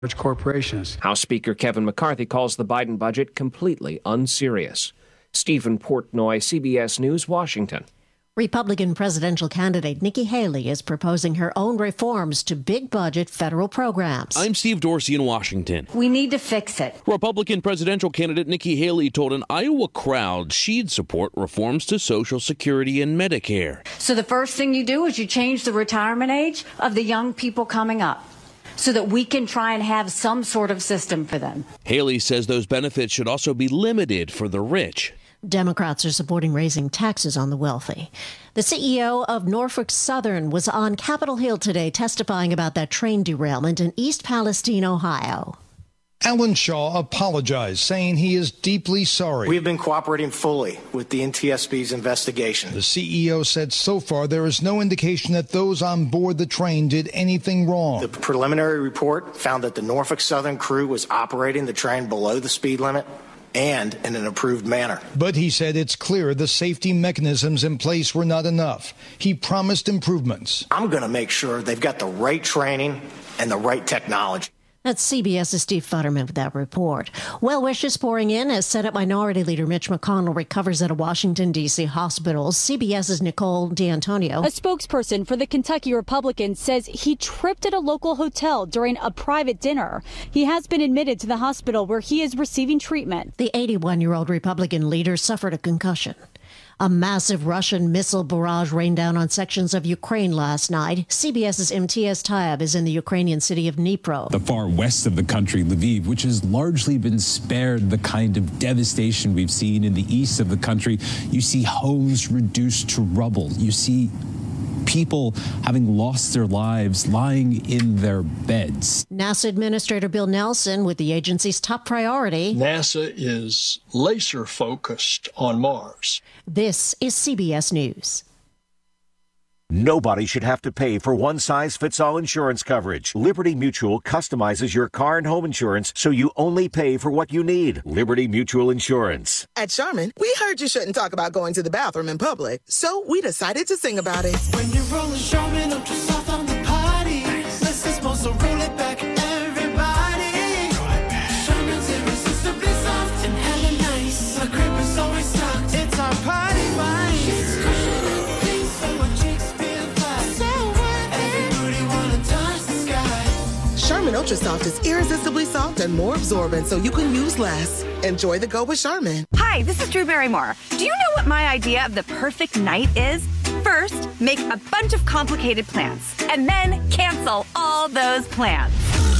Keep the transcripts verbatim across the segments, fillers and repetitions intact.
corporations. House Speaker Kevin McCarthy calls the Biden budget completely unserious. Stephen Portnoy, C B S News, Washington. Republican presidential candidate Nikki Haley is proposing her own reforms to big-budget federal programs. I'm Steve Dorsey in Washington. We need to fix it. Republican presidential candidate Nikki Haley told an Iowa crowd she'd support reforms to Social Security and Medicare. So the first thing you do is you change the retirement age of the young people coming up, so that we can try and have some sort of system for them. Haley says those benefits should also be limited for the rich. Democrats are supporting raising taxes on the wealthy. The C E O of Norfolk Southern was on Capitol Hill today testifying about that train derailment in East Palestine, Ohio. Alan Shaw apologized, saying he is deeply sorry. We have been cooperating fully with the N T S B's investigation. The C E O said so far there is no indication that those on board the train did anything wrong. The preliminary report found that the Norfolk Southern crew was operating the train below the speed limit and in an approved manner. But he said it's clear the safety mechanisms in place were not enough. He promised improvements. I'm going to make sure they've got the right training and the right technology. That's CBS's Steve Futterman with that report. Well wishes pouring in as Senate Minority Leader Mitch McConnell recovers at a Washington, D C hospital. CBS's Nicole D'Antonio. A spokesperson for the Kentucky Republicans says he tripped at a local hotel during a private dinner. He has been admitted to the hospital where he is receiving treatment. The eighty-one-year-old Republican leader suffered a concussion. A massive Russian missile barrage rained down on sections of Ukraine last night. CBS's Imtiaz Tyab is in the Ukrainian city of Dnipro. The far west of the country, Lviv, which has largely been spared the kind of devastation we've seen in the east of the country. You see homes reduced to rubble. You see people having lost their lives lying in their beds. NASA Administrator Bill Nelson with the agency's top priority. NASA is laser focused on Mars. This is C B S News. Nobody should have to pay for one-size-fits-all insurance coverage. Liberty Mutual customizes your car and home insurance so you only pay for what you need. Liberty Mutual Insurance. At Charmin, we heard you shouldn't talk about going to the bathroom in public, so we decided to sing about it. When you're rolling Charmin Ultra Soft on the potty, this is supposed to roll it back, everybody. Roll it back. Charmin's irresistibly soft and hella nice. The crib is always stocked. It's our party vibe. Charmin Ultra Soft is irresistibly soft and more absorbent, so you can use less. Enjoy the go with Charmin. Hi, this is Drew Barrymore. Do you know what my idea of the perfect night is? First, make a bunch of complicated plans, and then cancel all those plans.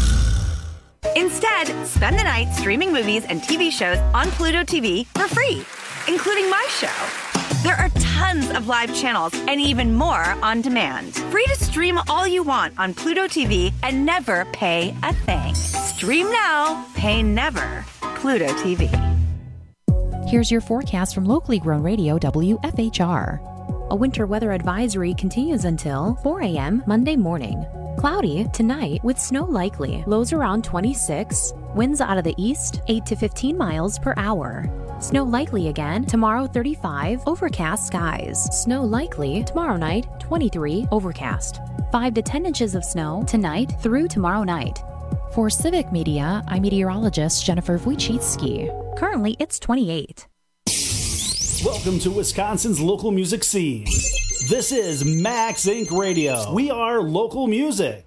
Instead, spend the night streaming movies and T V shows on Pluto T V for free, including my show. There are tons of live channels and even more on demand. Free to stream all you want on Pluto T V and never pay a thing. Stream now, pay never. Pluto T V. Here's your forecast from locally grown radio W F H R. A winter weather advisory continues until four a.m. Monday morning. Cloudy tonight with snow likely. Lows around twenty-six. Winds out of the east, eight to fifteen miles per hour. Snow likely again tomorrow, thirty-five. Overcast skies. Snow likely tomorrow night, twenty-three. Overcast. five to ten inches of snow tonight through tomorrow night. For Civic Media, I'm meteorologist Jennifer Wojcicki. Currently, it's twenty-eight. Welcome to Wisconsin's local music scene. This is Max Incorporated. Radio. We are local music.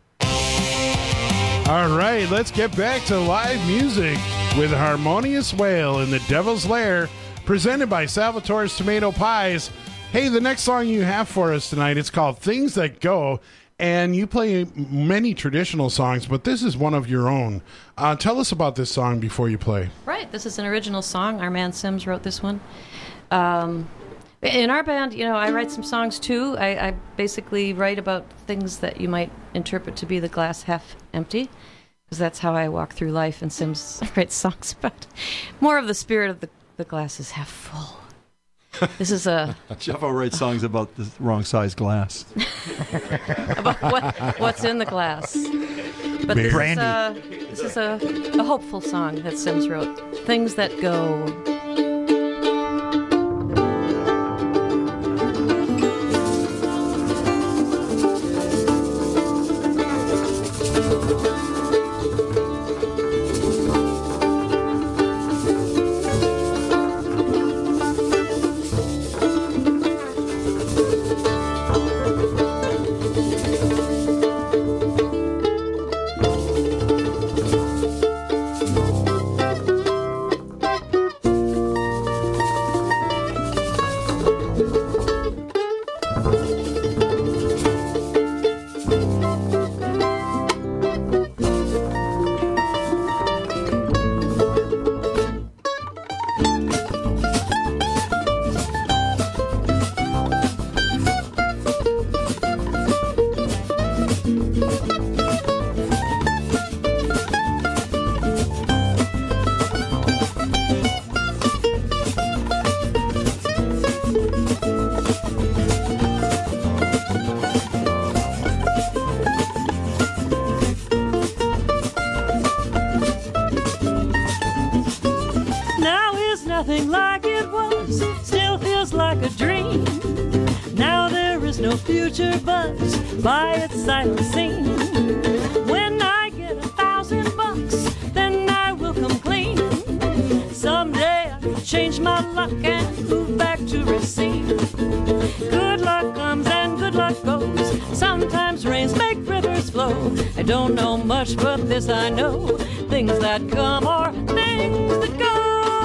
All right, let's get back to live music with Harmonious Whale in the Devil's Lair, presented by Salvatore's Tomato Pies. Hey, the next song you have for us tonight, it's called Things That Go, and you play many traditional songs, but this is one of your own. Uh, tell us about this song before you play. Right, this is an original song. Our man Sims wrote this one. Um, in our band, you know, I write some songs too. I, I basically write about things that you might interpret to be the glass half empty, because that's how I walk through life, and Sims writes songs about more of the spirit of the, the glass is half full. This is a... Jeff will write songs about the wrong size glass. About what, what's in the glass. But this Brandy. is, a, this is a, a hopeful song that Sims wrote. Things That Go. nothing like it was, still feels like a dream. Now there is no future but by its silent scene. When I get a thousand bucks, then I will come clean. Someday I will change my luck and move back to Racine. Good luck comes and good luck goes. Sometimes rains make rivers flow. I don't know much, but this I know. Things that come are things that go.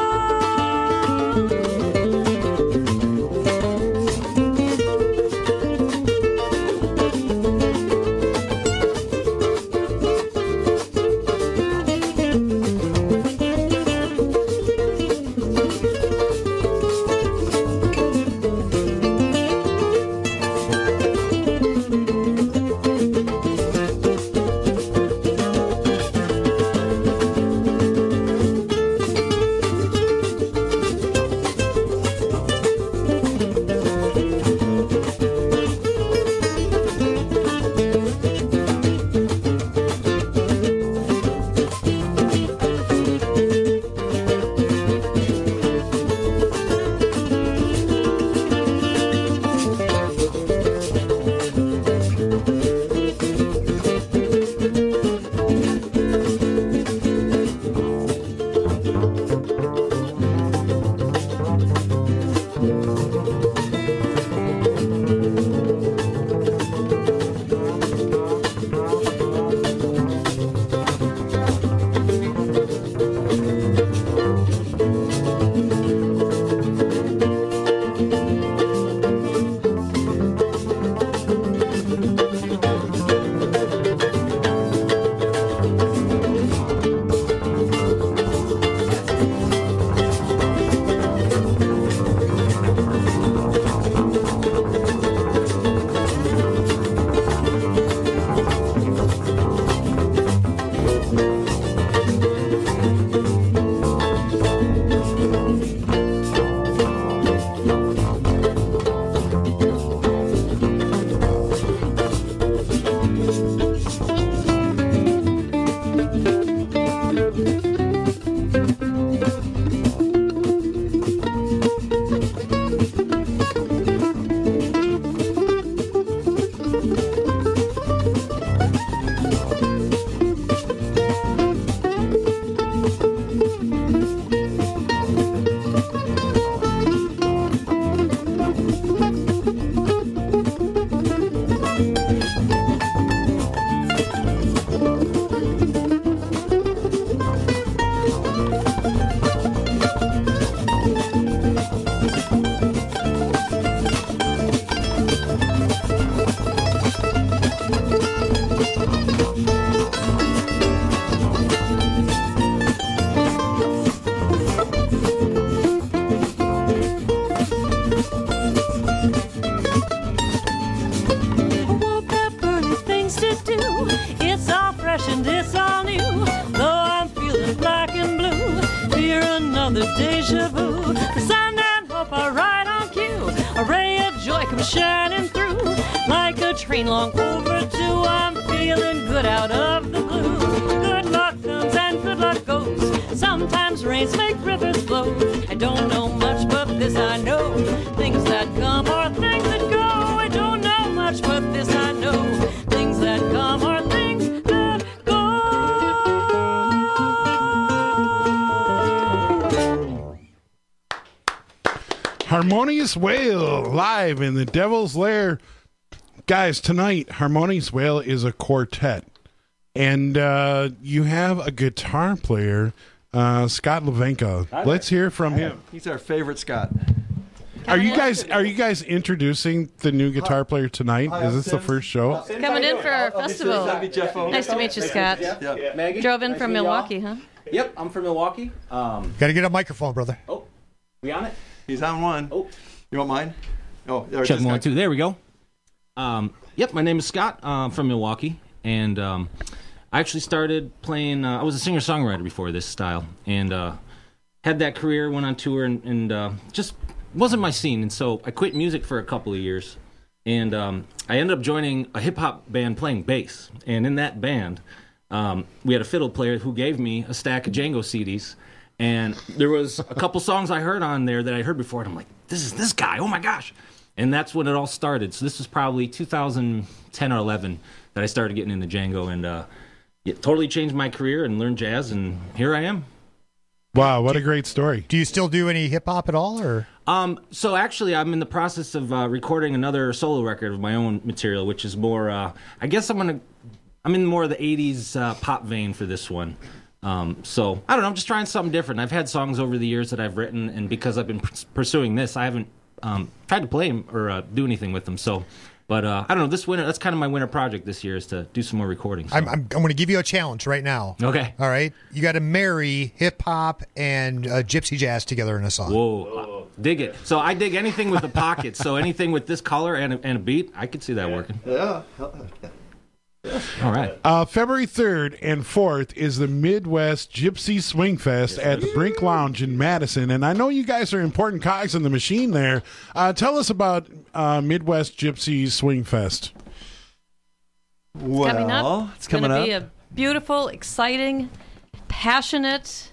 Deja vu, the sun and hope are right on cue. A ray of joy comes shining through, like a train long overdue. I'm feeling good out of the blue. Good luck comes and good luck goes. Sometimes rains make rivers flow. I don't know much, but this I know. Things that come are things that go. I don't know much, but this I know. Things that come are things that go. Harmonious Whale live in the Devil's Lair. Guys, tonight, Harmonious Whale is a quartet. And uh, you have a guitar player, uh, Scott Levenka. Let's hear from him. He's our favorite Scott. Are you guys are you guys introducing the new guitar player tonight? Is this the first show? Coming in for our festival. Nice to meet you, Scott. Yeah. Maggie? Drove in from Nice to meet Milwaukee, y'all. huh? Yep, I'm from Milwaukee. Um, Got to get a microphone, brother. oh, we on it? He's on one. Oh, You want mine? Oh, there check this one, guy. two. There we go. Um, yep, my name is Scott. Uh, I'm from Milwaukee, and um, I actually started playing. Uh, I was a singer-songwriter before this style, and uh, had that career. Went on tour, and, and uh, just wasn't my scene. And so I quit music for a couple of years, and um, I ended up joining a hip-hop band playing bass. And in that band, um, we had a fiddle player who gave me a stack of Django C Ds. And there was a couple songs I heard on there that I heard before, and I'm like, this is this guy, oh my gosh. And that's when it all started. So this was probably two thousand ten or eleven that I started getting into Django, and uh, it totally changed my career and learned jazz, and here I am. Wow, what a great story. Do you still do any hip-hop at all, or? Um, so actually, I'm in the process of uh, recording another solo record of my own material, which is more, uh, I guess I'm going to, I'm in more of the eighties uh, pop vein for this one. Um, so, I don't know, I'm just trying something different. I've had songs over the years that I've written, and because I've been pr- pursuing this, I haven't um, tried to play them or uh, do anything with them. So, but uh, I don't know, this winter, that's kind of my winter project this year, is to do some more recordings. So. I'm, I'm, I'm going to give you a challenge right now. Okay. All right? You got to marry hip-hop and uh, gypsy jazz together in a song. Whoa. Dig it. So I dig anything with a pocket. So anything with this color and a, and a beat, I could see that working. Yeah. All right. Uh, February third and fourth is the Midwest Gypsy Swing Fest at the Brink Lounge in Madison. And I know you guys are important cogs in the machine there. Uh, tell us about uh, Midwest Gypsy Swing Fest. Well, coming up. it's coming gonna up. Be a beautiful, exciting, passionate,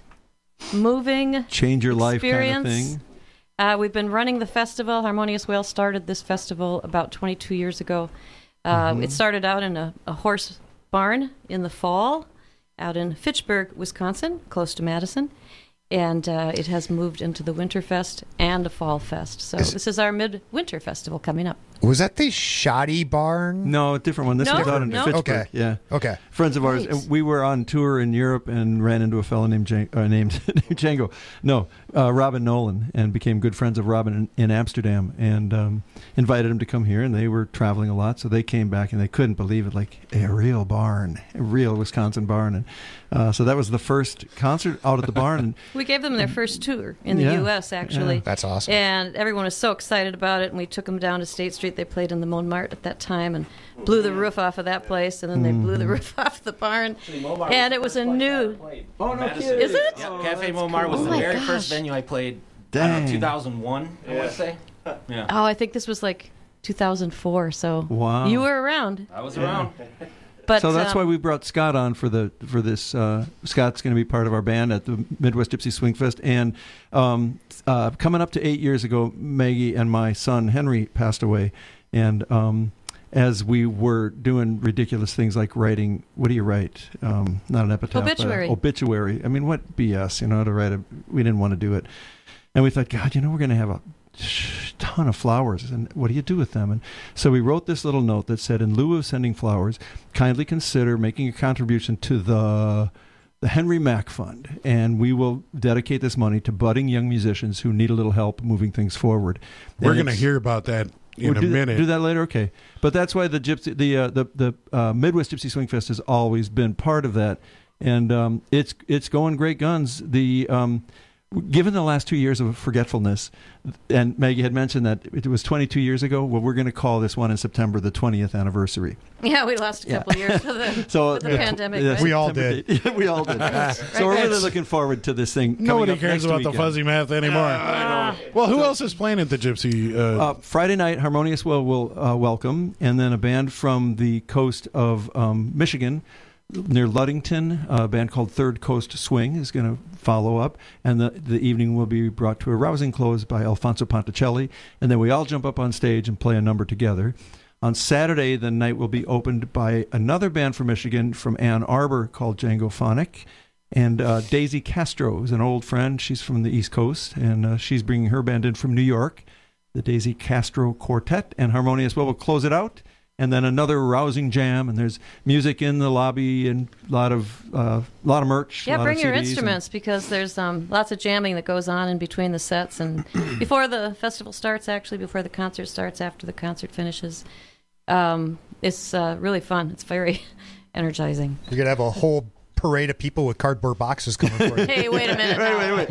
moving Change your life kind of experience. thing. Uh, we've been running the festival. Harmonious Whale started this festival about twenty-two years ago. Uh, Mhm. It started out in a, a horse barn in the fall out in Fitchburg, Wisconsin, close to Madison. And uh, it has moved into the Winterfest and a Fall Fest. So Is- this is our mid-winter festival coming up. Was that the Shoddy Barn? No, a different one. This No, was out in no. Fitchburg. Okay. Yeah. Okay. Friends of ours. Right. And we were on tour in Europe and ran into a fellow named Jan- uh, named Django. No, uh, Robin Nolan, and became good friends of Robin in, in Amsterdam, and um, invited him to come here. And they were traveling a lot, so they came back and they couldn't believe it, like a real barn, a real Wisconsin barn. And uh, so that was the first concert out at the barn. And We gave them their first tour in the Yeah. U S, actually. Yeah. That's awesome. And everyone was so excited about it, and we took them down to State Street. They played in the Montmartre at that time and blew the roof off of that place, and then they blew the Mhm. roof off the barn. And it was a new... Oh, no kidding. Is it? Yeah, Cafe Montmartre was Oh the my very gosh. first venue I played. I don't Dang. know, two thousand one, I want to say. Yeah. Oh, I think this was like two thousand four, so Wow. you were around. I was around. But, so that's um, why we brought Scott on for the for this. Uh, Scott's going to be part of our band at the Midwest Gypsy Swing Fest, and um, uh, coming up to eight years ago, Maggie and my son Henry passed away, and um, as we were doing ridiculous things like writing, what do you write? Um, not an epitaph, Obituary. But a obituary. I mean, what B S? You know, to write a. We didn't want to do it, and we thought, God, you know, we're going to have a ton of flowers, and what do you do with them? And so we wrote this little note that said, in lieu of sending flowers, kindly consider making a contribution to the the Henry Mack Fund, and we will dedicate this money to budding young musicians who need a little help moving things forward. We're And going to it's- hear about that in We'll a do minute. That, do that later, okay? But that's why the gypsy, the uh, the the uh, Midwest Gypsy Swing Fest has always been part of that, and um, it's it's going great guns. The um, given the last two years of forgetfulness, and Maggie had mentioned that it was twenty-two years ago. Well, we're going to call this one in September the twentieth anniversary. Yeah, we lost a couple of years for the, So for the yeah, pandemic. yeah, right? We all September did. date. We all did. So we're really looking forward to this thing. coming Nobody up cares next about the weekend. fuzzy math anymore. Well, who else is playing at the Gypsy? Uh, Uh, Friday night, Harmonious Whale will uh, welcome, and then a band from the coast of um, Michigan, near Ludington, a band called Third Coast Swing is going to follow up, and the the evening will be brought to a rousing close by Alfonso Ponticelli, and then we all jump up on stage and play a number together. On Saturday, the night will be opened by another band from Michigan, from Ann Arbor, called Django Phonic. And uh, Daisy Castro is an old friend. She's from the East Coast, and uh, she's bringing her band in from New York, the Daisy Castro Quartet. And Harmonious Well will close it out, and then another rousing jam. And there's music in the lobby and a lot of uh, lot of merch. Yeah, lot bring of your C Ds and- instruments, because there's um, lots of jamming that goes on in between the sets and before the festival starts, actually, before the concert starts, after the concert finishes. Um, it's uh, really fun. It's very energizing. You're going to have a whole parade of people with cardboard boxes coming for you. Hey, wait a minute. Wait,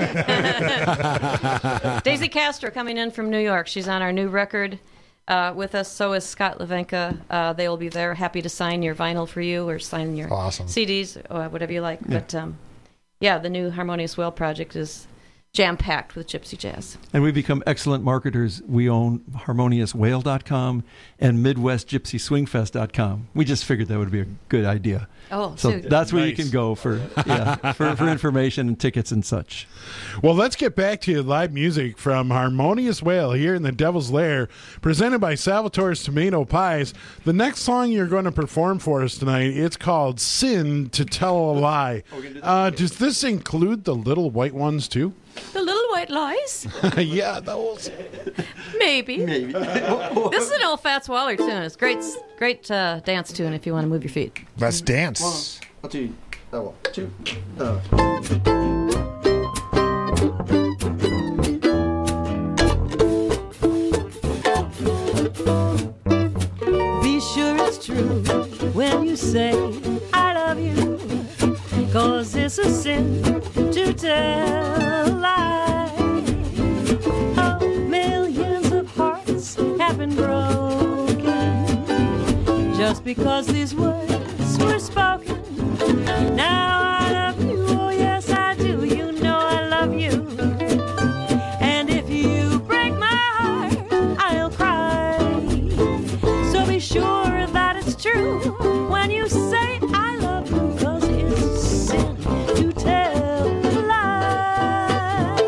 now. wait, wait. Daisy Castro coming in from New York. She's on our new record uh, with us. So is Scott Levenka. Uh, they will be there, happy to sign your vinyl for you or sign your Awesome. C Ds or whatever you like. Yeah. But um, yeah, the new Harmonious Whale project is jam-packed with gypsy jazz. And we become excellent marketers. We own harmonious whale dot com and midwest gypsy swing fest dot com. We just figured that would be a good idea. Oh, so, so that's where nice. you can go for yeah, for, for information and tickets and such. Well, let's get back to live music from Harmonious Whale here in the Devil's Lair, presented by Salvatore's Tomato Pies. The next song you're going to perform for us tonight, it's called Sin to Tell a Lie. Uh, does this include the Little White Ones, too? The Little White Lies? Yeah, those. Maybe. Maybe. This is an old Fats Waller tune. It's great, great uh, dance tune if you want to move your feet. Let's dance. One, two, uh, one, two, uh. Be sure it's true when you say I love you, 'cause it's a sin to tell a lie. Oh, millions of hearts have been broken just because these words were spoken. Now I love you, oh yes I do, you know I love you. And if you break my heart, I'll cry. So be sure that it's true when you say I love you, 'cause it's a sin to tell a lie.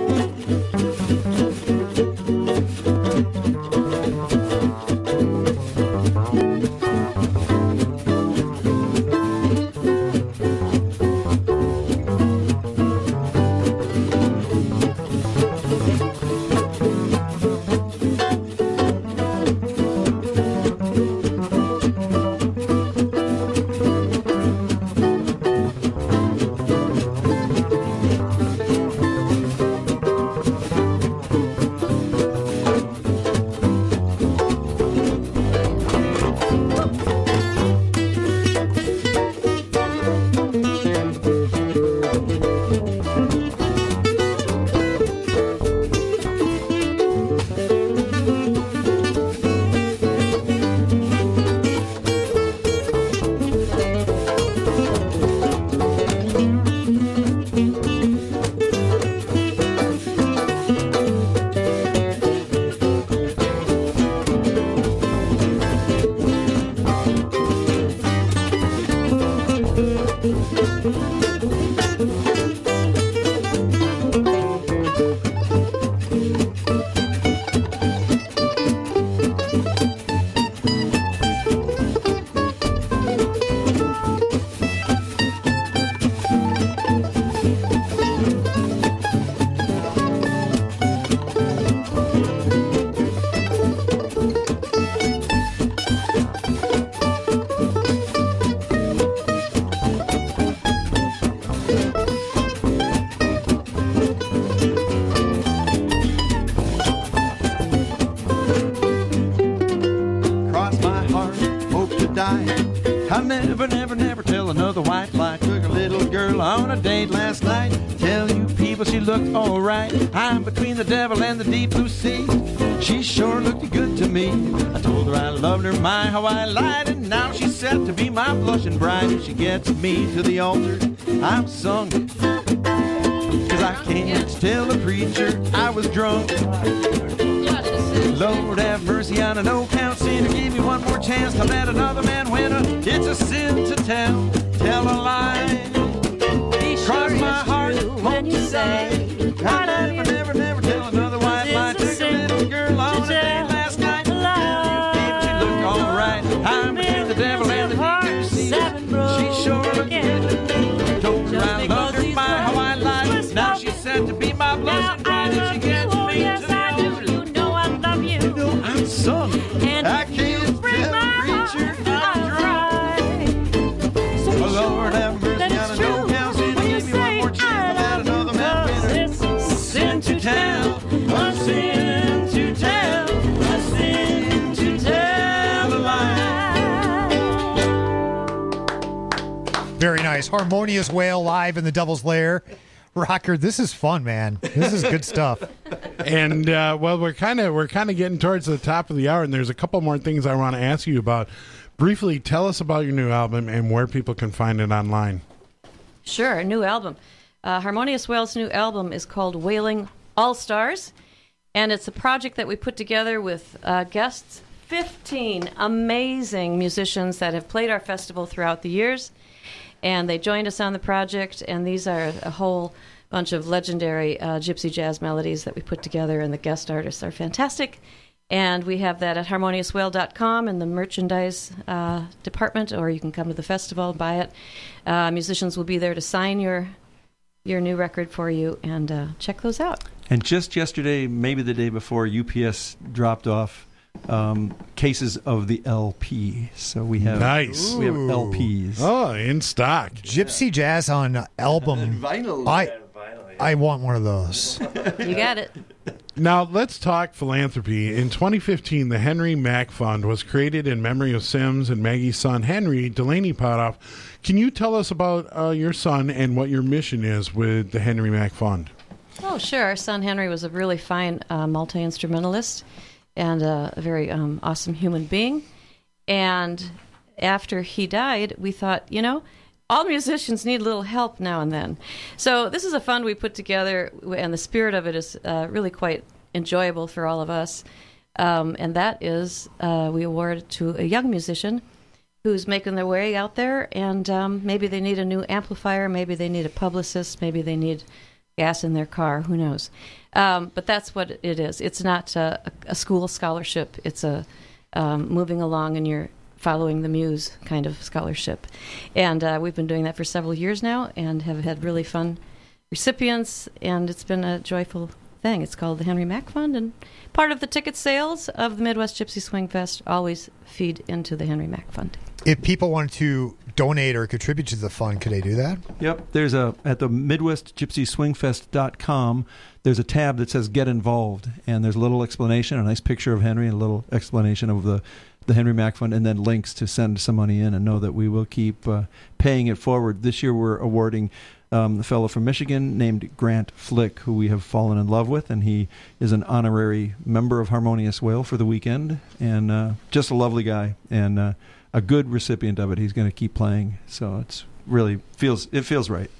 I'll never, never, never tell another white lie. Took a little girl on a date last night. Tell you people she looked alright. I'm between the devil and the deep blue sea. She sure looked good to me. I told her I loved her, my how I lied. And now she's set to be my blushing bride. If she gets me to the altar, I'm sung. Cause I can't tell the preacher I was drunk. Lord have mercy on an old count sinner. Give me one more chance to let another man win her. It's a sin to tell, tell a lie. Be sure Cross my it's heart, true hope when you to say die. I love I'll you. never, never, never tell another white lie. It's a Took a sin little girl on to a date tell last night. a lie. People, she looked alright. I'm between the devil and the deep blue sea. She sure looked good to me. Told her I loved her, my how I lied. Now she's set to be my blushing bride. If she gets me to the altar, You know I love you. you know I'm sung. And I if you can't break tell my the preacher heart, I'm I'll drunk. cry. So be Oh, Lord sure have mercy that on it's a no true count sin. when you Give me one say more chance I to let love another you, man 'cause win her. it's a sin to tell, a sin to tell, a sin to tell a lie. Very nice. Harmonious Whale live in the Devil's Lair. Rocker, this is fun, man. This is good stuff. And uh, well, we're kind of we're kind of getting towards the top of the hour, and there's a couple more things I want to ask you about. Briefly, tell us about your new album and where people can find it online. Sure, a new album. Uh, Harmonious Whale's new album is called Whaling All Stars, and it's a project that we put together with uh, guests, fifteen amazing musicians that have played our festival throughout the years, and they joined us on the project, and these are a whole bunch of legendary uh, gypsy jazz melodies that we put together, and the guest artists are fantastic. And we have that at harmonious whale dot com in the merchandise uh, department, or you can come to the festival and buy it. Uh, musicians will be there to sign your your new record for you, and uh, check those out. And just yesterday, maybe the day before, U P S dropped off um, cases of the L P. So we have nice. We have L Ps. Oh, in stock. Gypsy Jazz on album. Vinyl. I, I want one of those. You got it. Now, let's talk philanthropy. In twenty fifteen, the Henry Mack Fund was created in memory of Sims and Maggie's son, Henry Delaney Potoff. Can you tell us about uh, your son and what your mission is with the Henry Mack Fund? Oh, sure. Our son Henry was a really fine uh, multi-instrumentalist and uh, a very um, awesome human being. And after he died, we thought, you know, all musicians need a little help now and then. So this is a fund we put together, and the spirit of it is uh, really quite enjoyable for all of us. Um, and that is, uh, we award it to a young musician who's making their way out there, and um, maybe they need a new amplifier, maybe they need a publicist, maybe they need gas in their car, who knows. Um, but that's what it is. It's not a, a school scholarship. It's a um, moving along in your following the muse kind of scholarship. And uh, we've been doing that for several years now and have had really fun recipients, and it's been a joyful thing. It's called the Henry Mack Fund, and part of the ticket sales of the Midwest Gypsy Swing Fest always feed into the Henry Mack Fund. If people wanted to donate or contribute to the fund, could they do that? Yep. There's a at the midwest gypsy swing fest dot com, there's a tab that says Get Involved, and there's a little explanation, a nice picture of Henry, and a little explanation of the the Henry Mack Fund, and then links to send some money in, and know that we will keep uh, paying it forward. This year we're awarding um, a fellow from Michigan named Grant Flick, who we have fallen in love with, and he is an honorary member of Harmonious Whale for the weekend, and uh, just a lovely guy, and uh, a good recipient of it. He's going to keep playing, so it's really feels it feels right.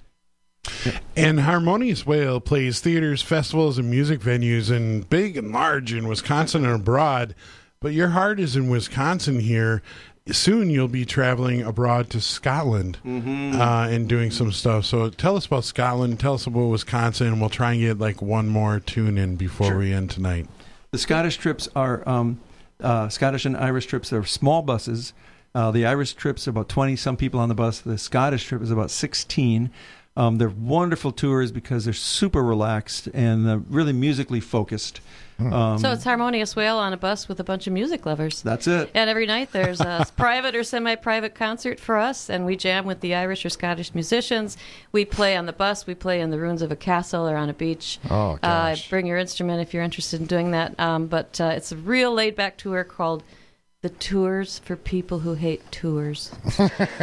Yeah. And Harmonious Whale plays theaters, festivals, and music venues in big and large in Wisconsin and abroad. But your heart is in Wisconsin here. Soon you'll be traveling abroad to Scotland mm-hmm. uh, and doing some stuff. So tell us about Scotland, tell us about Wisconsin, and we'll try and get like one more tune in before sure. we end tonight. The Scottish trips are um, uh, Scottish and Irish trips are small buses. Uh, the Irish trips are about twenty some people on the bus. The Scottish trip is about sixteen. Um, they're wonderful tours because they're super relaxed and uh, really musically focused. Um, so it's Harmonious Whale on a bus with a bunch of music lovers. That's it. And every night there's a private or semi-private concert for us, and we jam with the Irish or Scottish musicians. We play on the bus. We play in the ruins of a castle or on a beach. Oh, gosh. Uh, bring your instrument if you're interested in doing that. Um, but uh, it's a real laid-back tour called The Tours for People Who Hate Tours. Us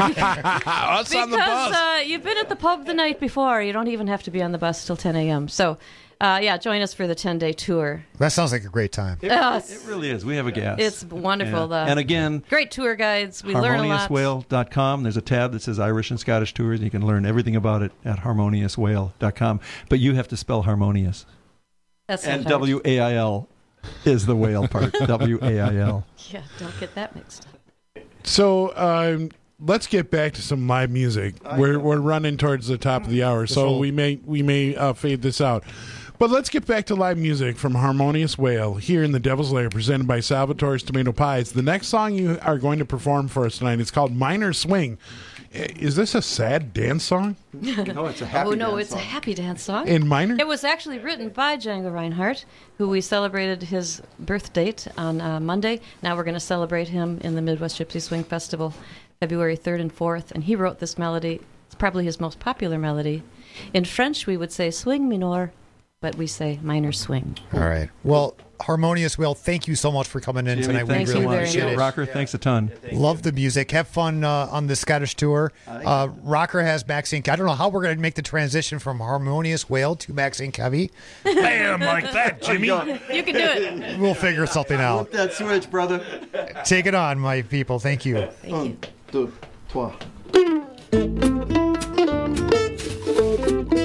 because on the bus. Uh, you've been at the pub the night before. You don't even have to be on the bus till ten a.m. So, uh, yeah, join us for the ten-day tour. That sounds like a great time. It, uh, it really is. We have a gas. It's wonderful. Yeah. The and again, great tour guides. We learn a lot. harmonious whale dot com. There's a tab that says Irish and Scottish tours, and you can learn everything about it at harmonious whale dot com. But you have to spell harmonious. That's and hard. W A I L is the whale part. W A I L. Yeah, don't get that mixed up. So um, let's get back to some live music. We're we're running towards the top of the hour, so we may we may uh, fade this out. But let's get back to live music from Harmonious Whale here in the Devil's Lair, presented by Salvatore's Tomato Pies. The next song you are going to perform for us tonight is called Minor Swing. Is this a sad dance song? No, it's a happy Oh, no, dance it's song. a happy dance song. In minor? It was actually written by Django Reinhardt, who we celebrated his birth date on uh, Monday. Now we're going to celebrate him in the Midwest Gypsy Swing Festival, February third and fourth. And he wrote this melody. It's probably his most popular melody. In French, we would say swing minor, but we say minor swing. All right. Well, Harmonious Whale, thank you so much for coming in Jimmy, tonight. thanks we so really much. appreciate it. Rocker, thanks a ton. Love the music. Have fun uh, on the Scottish tour. Uh, Rocker has Max Inc. I don't know how we're going to make the transition from Harmonious Whale to Max Inc. Heavy. Bam, like that, Jimmy. You can do it. We'll figure something out. Flip that switch, brother. Take it on, my people. Thank you. Thank you. Two, trois.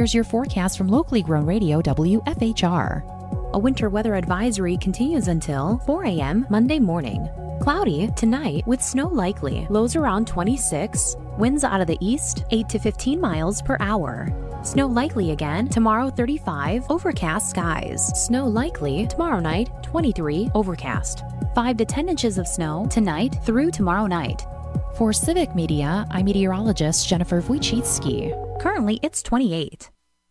Here's your forecast from locally grown radio W F H R. A winter weather advisory continues until four a.m. Monday morning. Cloudy tonight with snow likely. Lows around twenty-six. Winds out of the east, eight to fifteen miles per hour. Snow likely again tomorrow, thirty-five. Overcast skies. Snow likely tomorrow night, twenty-three. Overcast. five to ten inches of snow tonight through tomorrow night. For Civic Media, I'm meteorologist Jennifer Wojcicki. Currently, it's twenty-eight.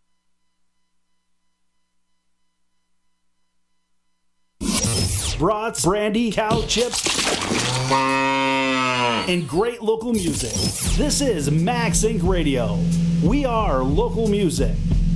Brats, brandy, cow chips, and great local music. This is Max Inc Radio. We are local music.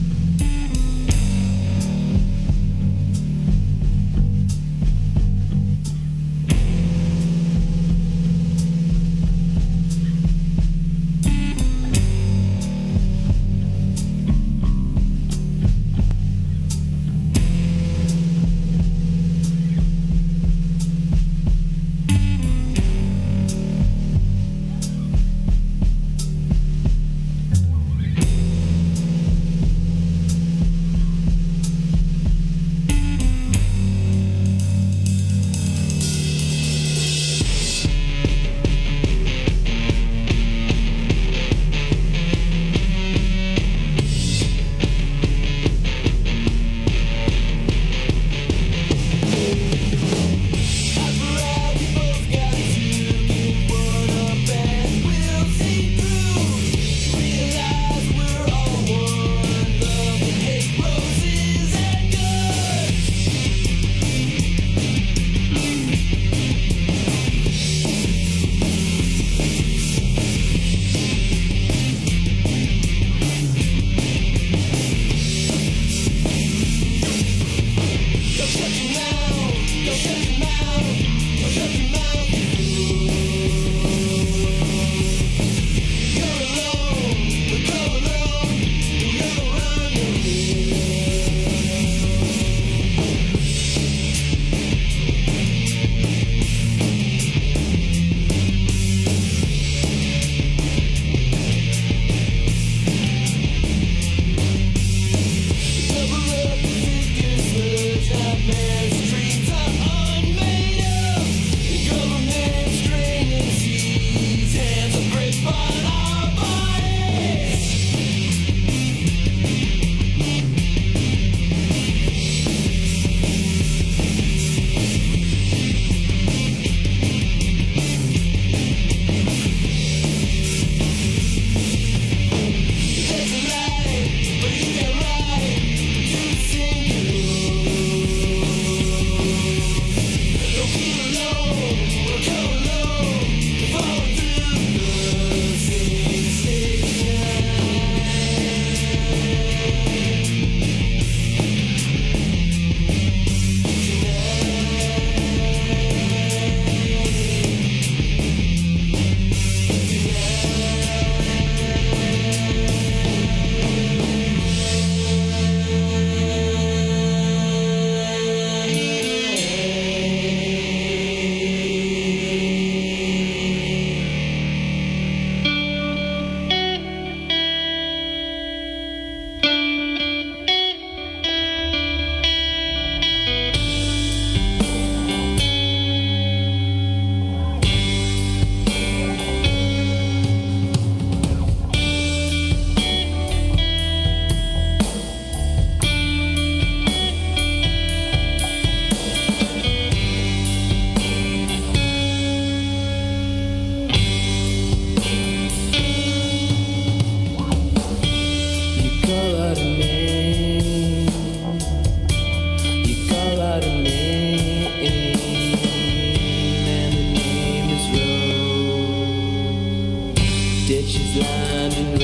ditches lined and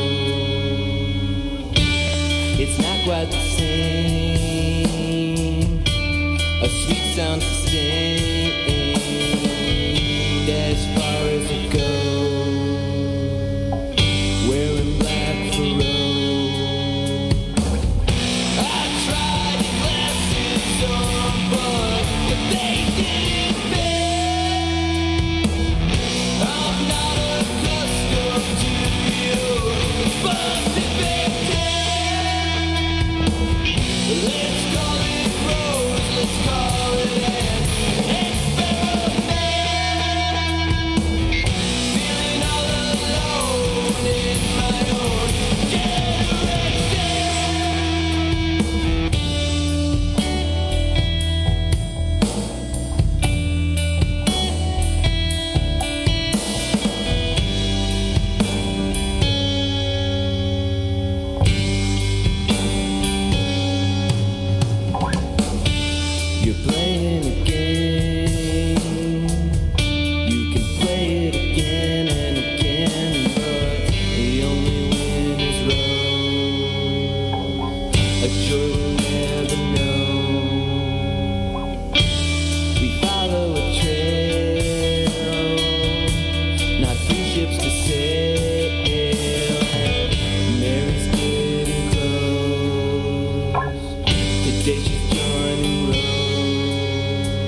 low. It's not quite the same, a sweet sound sustained as far as it goes, wearing black for road. I tried your glasses on, but they didn't fit. I'm not accustomed to your specific taste. You're playing a game. You can play it again and again, but the only win is wrong. A joy we'll never know. We follow a trail, not free ships to sail. Mary's getting close. Today she's joining Rose.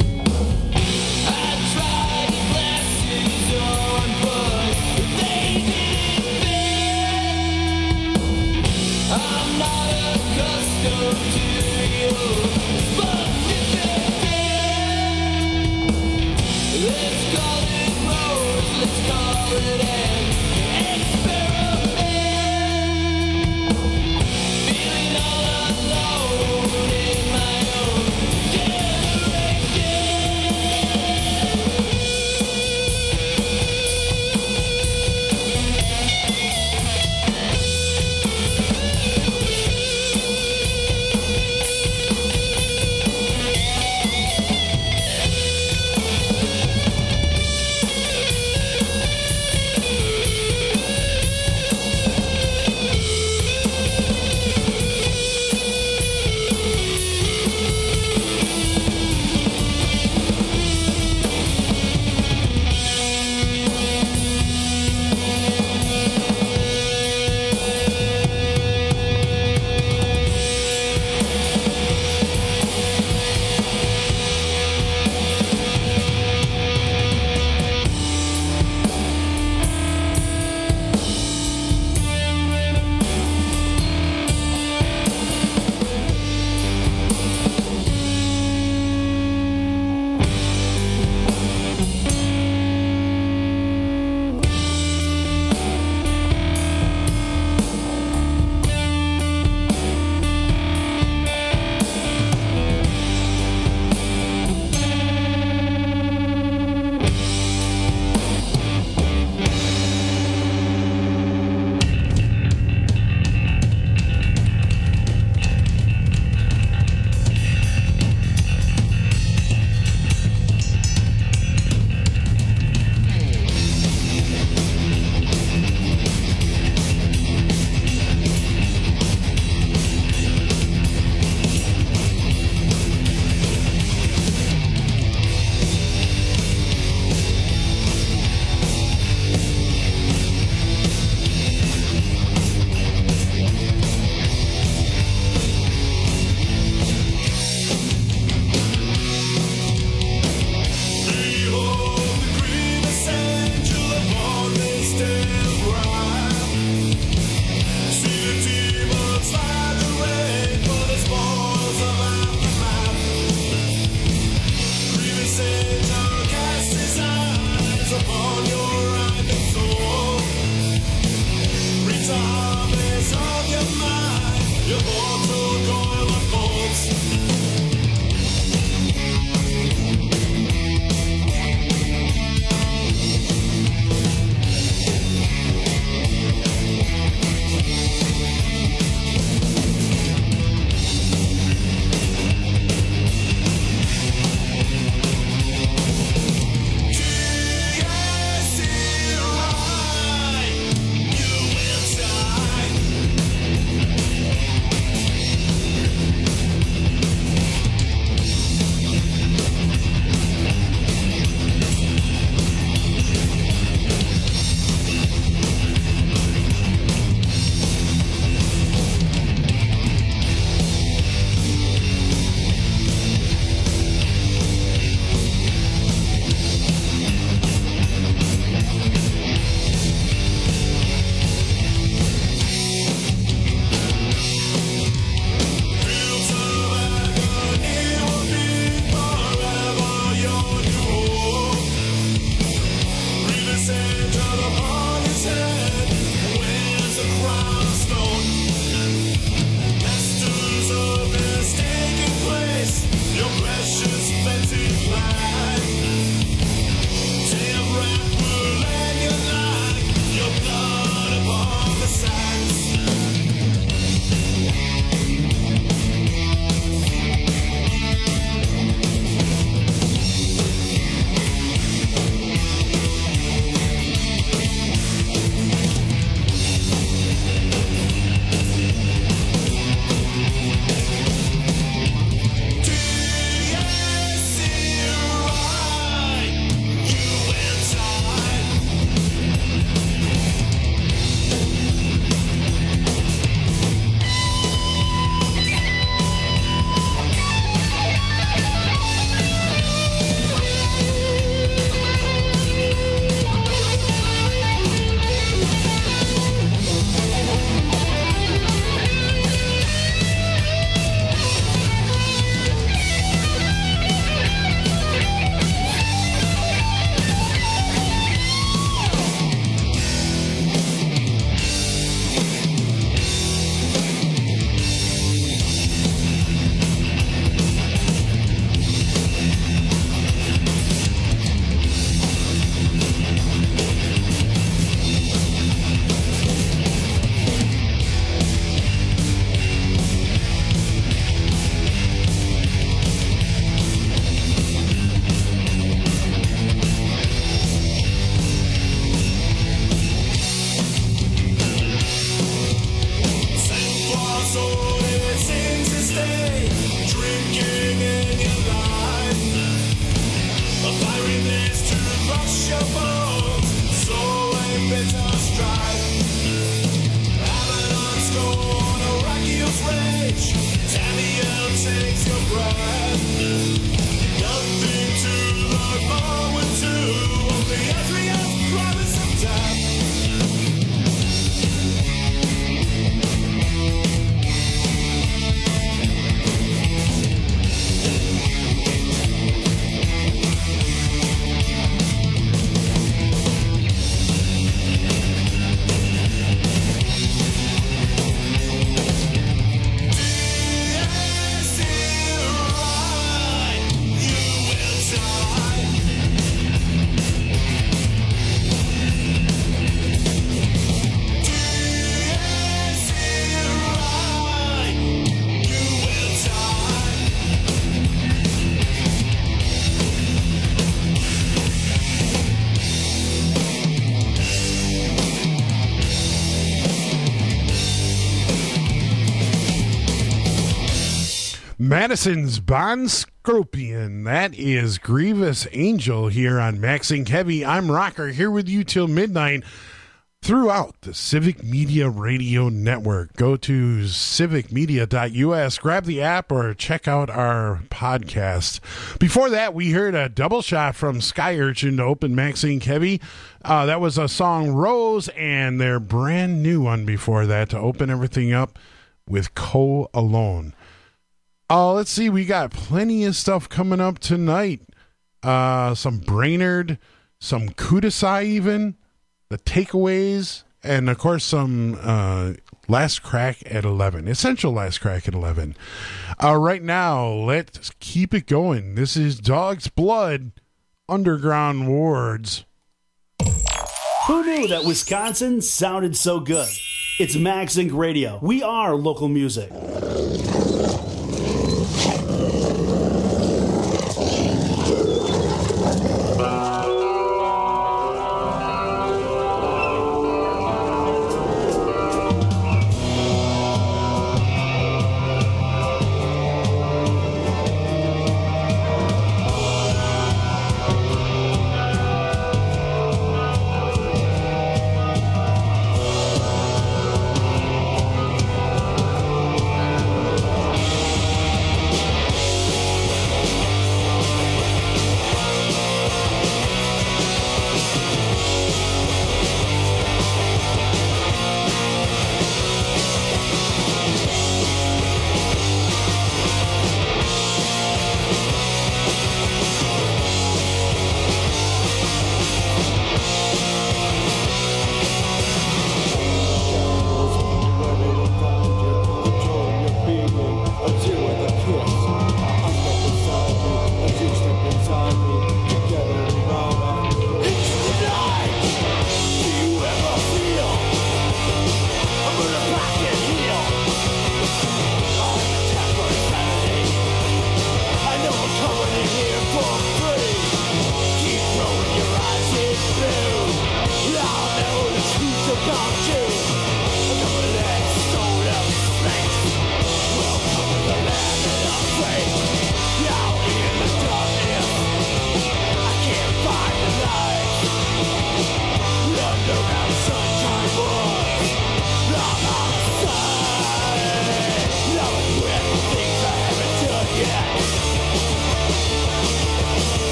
Madison's Bon Scorpion. That is Grievous Angel here on Maxing Heavy. I'm Rocker, here with you till midnight throughout the Civic Media Radio Network. Go to civic media dot u s, grab the app, or check out our podcast. Before that, we heard a double shot from Sky Urchin to open Maxine Heavy. Uh, that was a song Rose, and their brand new one before that to open everything up with Co Alone. Oh, uh, let's see. We got plenty of stuff coming up tonight. Uh, some Brainerd, some Kudasai even, the Takeaways, and of course some uh, Last Crack at eleven. Essential Last Crack at eleven. Uh, right now, let's keep it going. This is Dog's Blood, Underground Wards. Who knew that Wisconsin sounded so good? It's Max Inc Radio. We are local music.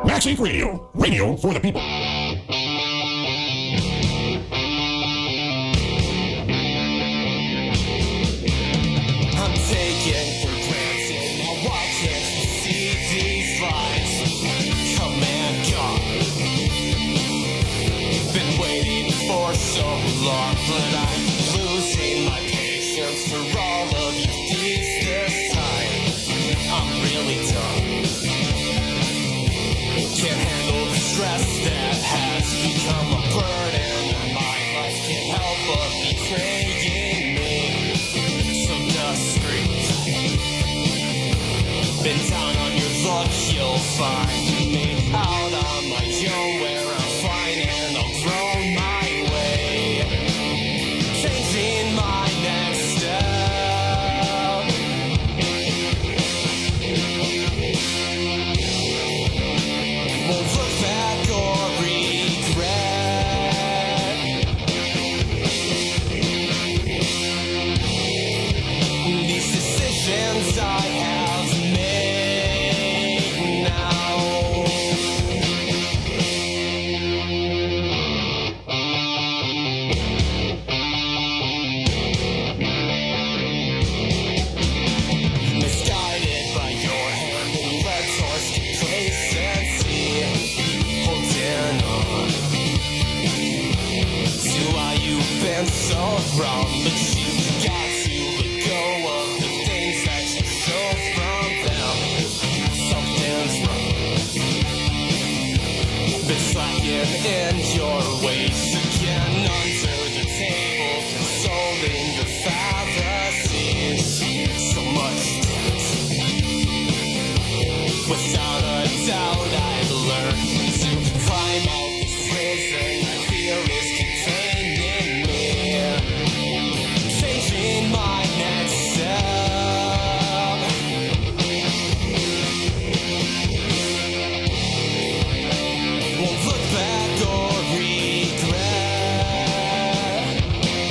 Max Inc Radio, radio for the people. I'm taking for granted. Now why can't you see these lines? Command God. Been waiting for so long, but I'm losing my patience for all of your things this time. I'm really done. Can't handle the stress that has become a burden. My life can't help but betraying me. So discreet. Been down on your luck, you'll find me out on my own where I'm fine and I'll grow my way. Changing my next step. Won't look back or regret. These decisions I have made now. Misguided by your hand and led towards complacency. Holding on to why you've been so wrong, but you've got to let go of the things that you stole from them. Something's wrong. Been slacking in your ways again under the table, consoling the fallacies. So much debt. Without a doubt, I've learned to climb out this prison I fear is containing me. Changing my next step. Won't look back or regret.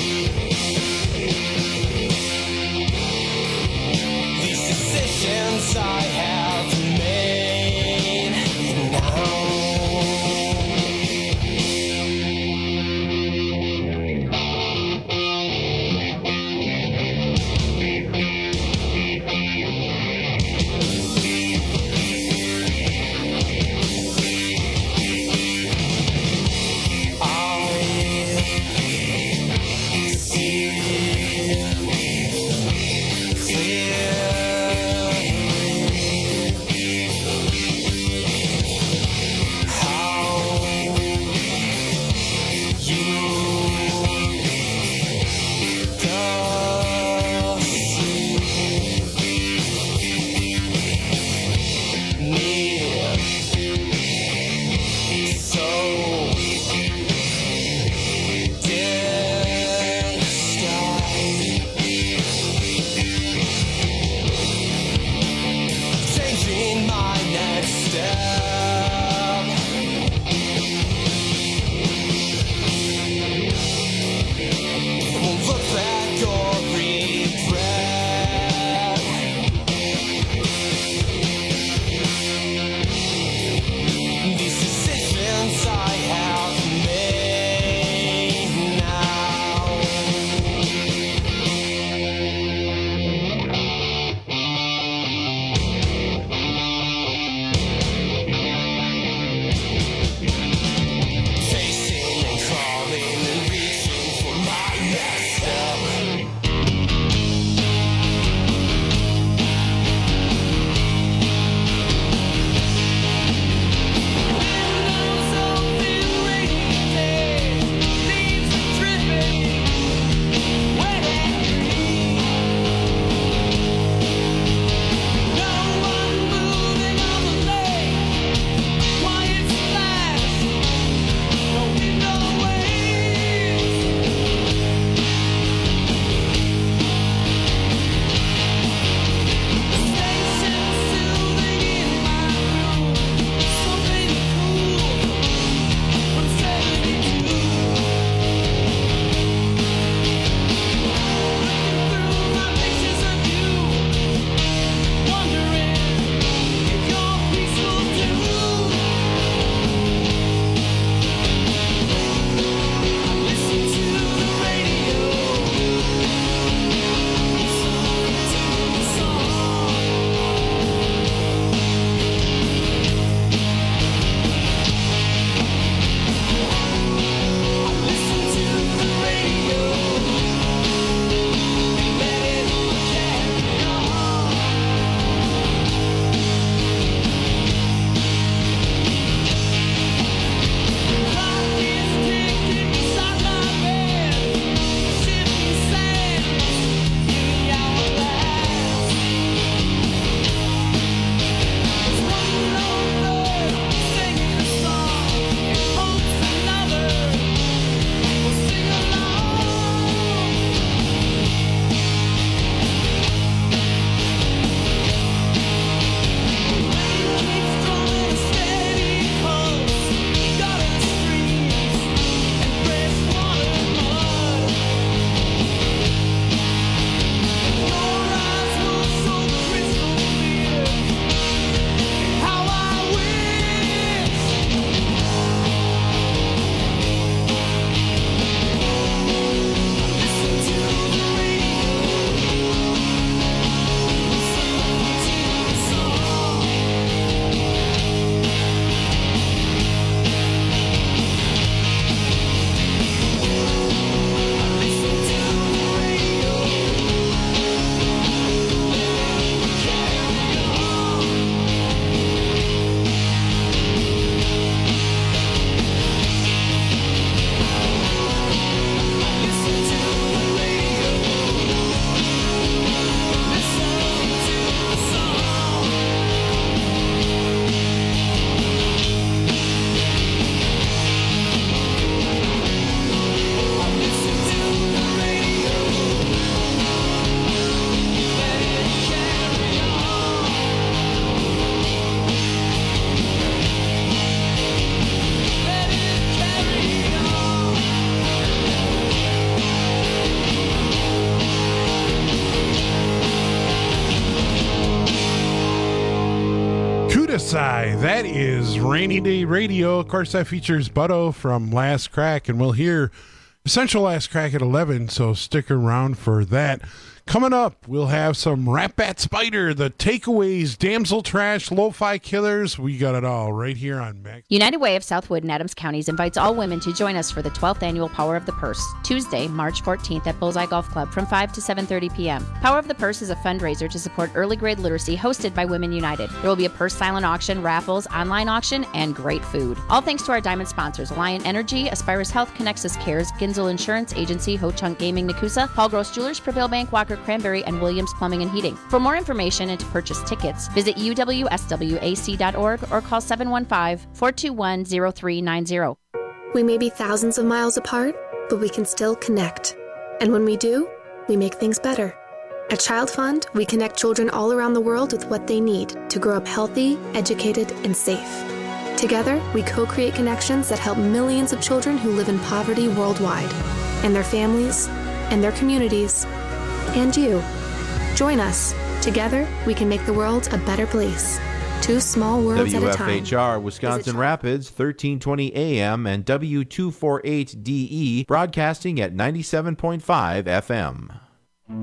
Sigh. That is Rainy Day Radio. Of course, that features Butto from Last Crack, and we'll hear Essential Last Crack at eleven, so stick around for that. Coming up, we'll have some Rat Bat Spider, the Takeaways, Damsel Trash, Lo-Fi Killers. We got it all right here on Max. United Way of Southwood and Adams Counties invites all women to join us for the twelfth Annual Power of the Purse, Tuesday, March fourteenth at Bullseye Golf Club from five to seven thirty p.m. Power of the Purse is a fundraiser to support early grade literacy hosted by Women United. There will be a purse silent auction, raffles, online auction, and great food. All thanks to our diamond sponsors, Alliant Energy, Aspirus Health, Connexus Cares, Ginzel Insurance Agency, Ho Chunk Gaming, Nakusa, Paul Gross Jewelers, Prevail Bank, Walker Cranberry, and Williams Plumbing and Heating. For more information and to purchase tickets, visit u w s w a c dot org or call seven one five, four two one, zero three nine zero. We may be thousands of miles apart, but we can still connect. And when we do, we make things better. At Child Fund, we connect children all around the world with what they need to grow up healthy, educated, and safe. Together, we co-create connections that help millions of children who live in poverty worldwide, and their families, and their communities, and you. Join us. Together, we can make the world a better place. Two small worlds at a time. W F H R Wisconsin Rapids, thirteen twenty A M and W two forty-eight D E, broadcasting at ninety-seven point five F M.